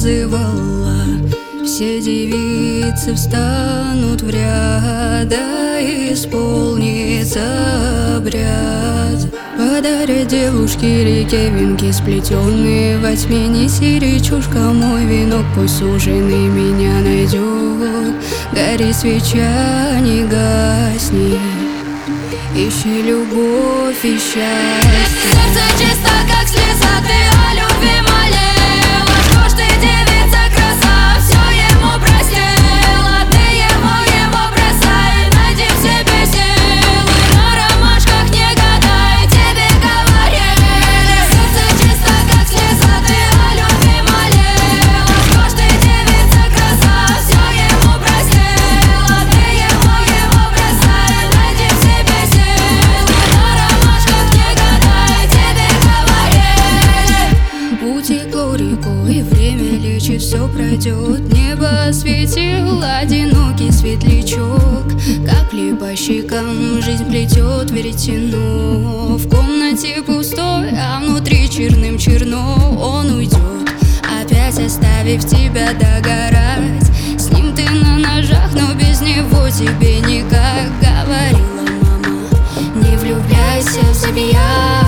зазывала. Все девицы встанут в ряд, да исполнится обряд. Подарят девушке реке венки, сплетенные во тьме. Неси, речушка, мой венок, пусть суженый меня найдет. Гори свеча, не гасни, ищи любовь и счастье. Сердце чисто, как слеза, ты о любви молела. Что ж ты, девица, краса, все ему простила. Ты его бросай, найди в себе силы. На ромашках не гадай, тебе говорили. Сердце чисто, как слеза, ты о любви молела. Что ж ты, девица, краса, все ему простила. Ты его бросай, найди в себе силы. На ромашках не гадай, тебе говорили. Путь текло рекой, время лечит, все пройдет. Небо осветил одинокий светлячок. Капли по щекам жизнь плетет веретено. В комнате пустой, а внутри черным черно. Он уйдет, опять оставив тебя догорать. С ним ты на ножах, но без него тебе никак. Говорила мама, не влюбляйся в забияк.